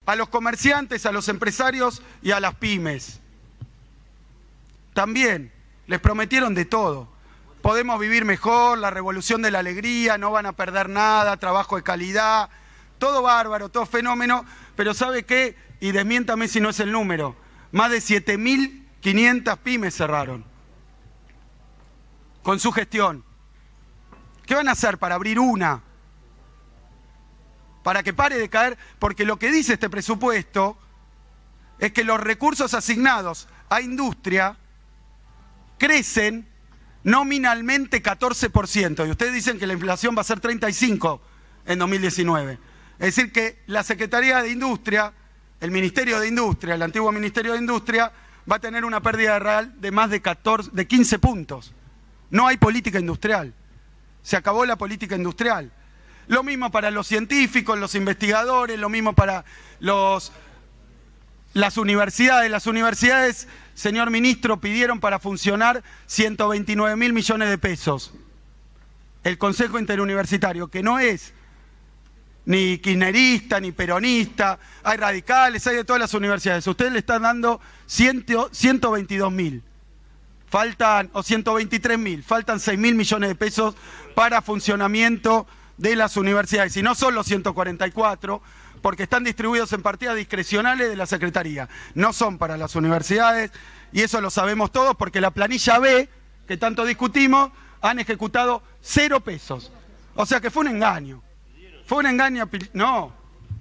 a los comerciantes, a los empresarios y a las pymes. También les prometieron de todo. Podemos vivir mejor, la revolución de la alegría, no van a perder nada, trabajo de calidad, todo bárbaro, todo fenómeno, pero ¿sabe qué? Y desmiéntame si no es el número, más de 7.500 pymes cerraron con su gestión. ¿Qué van a hacer para abrir una? Para que pare de caer, porque lo que dice este presupuesto es que los recursos asignados a industria crecen nominalmente 14%, y ustedes dicen que la inflación va a ser 35% en 2019. Es decir que la Secretaría de Industria, el Ministerio de Industria, el antiguo Ministerio de Industria, va a tener una pérdida real de más de 15 puntos. No hay política industrial. Se acabó la política industrial. Lo mismo para los científicos, los investigadores, lo mismo para las universidades. Las universidades, señor ministro, pidieron para funcionar 129.000 millones de pesos. El Consejo Interuniversitario, que no es ni kirchnerista, ni peronista, hay radicales, hay de todas las universidades. Ustedes le están dando 122.000. Faltan, o 123.000, faltan 6.000 millones de pesos para funcionamiento de las universidades. Y no son los 144, porque están distribuidos en partidas discrecionales de la Secretaría. No son para las universidades, y eso lo sabemos todos, porque la planilla B, que tanto discutimos, han ejecutado 0 pesos. O sea que fue un engaño. Fue un engaño. No.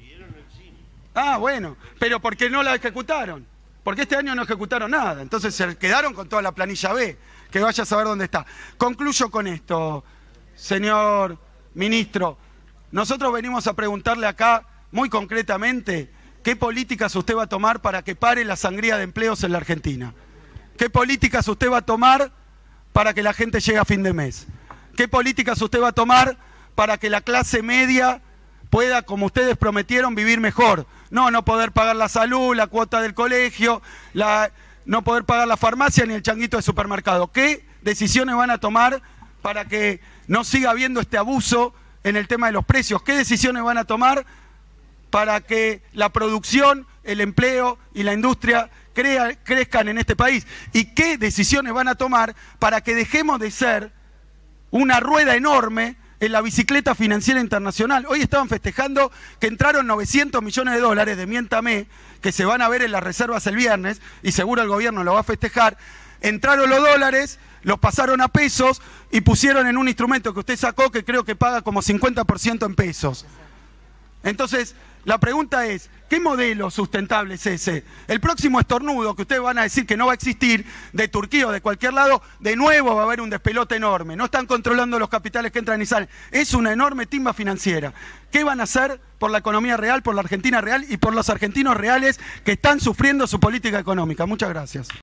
Ah, bueno, pero ¿por qué no la ejecutaron? Porque este año no ejecutaron nada. Entonces se quedaron con toda la planilla B, que vaya a saber dónde está. Concluyo con esto, señor ministro. Nosotros venimos a preguntarle acá, muy concretamente, ¿qué políticas usted va a tomar para que pare la sangría de empleos en la Argentina? ¿Qué políticas usted va a tomar para que la gente llegue a fin de mes? ¿Qué políticas usted va a tomar para que la clase media pueda, como ustedes prometieron, vivir mejor? No poder pagar la salud, la cuota del colegio, no poder pagar la farmacia ni el changuito de supermercado. ¿Qué decisiones van a tomar para que no siga habiendo este abuso en el tema de los precios? ¿Qué decisiones van a tomar para que la producción, el empleo y la industria crezcan en este país? ¿Y qué decisiones van a tomar para que dejemos de ser una rueda enorme en la bicicleta financiera internacional? Hoy estaban festejando que entraron 900 millones de dólares, desmiéntame, que se van a ver en las reservas el viernes, y seguro el gobierno lo va a festejar. Entraron los dólares, los pasaron a pesos y pusieron en un instrumento que usted sacó que creo que paga como 50% en pesos. Entonces, la pregunta es, ¿qué modelo sustentable es ese? El próximo estornudo, que ustedes van a decir que no va a existir, de Turquía o de cualquier lado, de nuevo va a haber un despelote enorme. No están controlando los capitales que entran y salen. Es una enorme timba financiera. ¿Qué van a hacer por la economía real, por la Argentina real y por los argentinos reales que están sufriendo su política económica? Muchas gracias.